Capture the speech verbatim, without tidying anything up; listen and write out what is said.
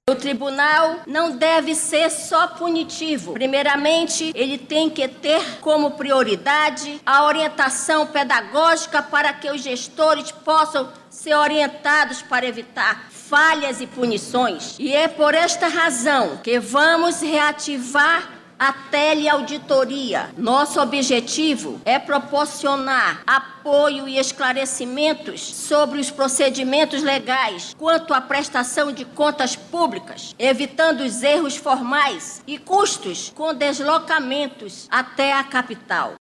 O tribunal não deve ser só punitivo. Primeiramente, ele tem que ter como prioridade a orientação pedagógica para que os gestores possam ser orientados para evitar falhas e punições. E é por esta razão que vamos reativar a teleauditoria. Nosso objetivo é proporcionar apoio e esclarecimentos sobre os procedimentos legais quanto à prestação de contas públicas, evitando os erros formais e custos com deslocamentos até a capital.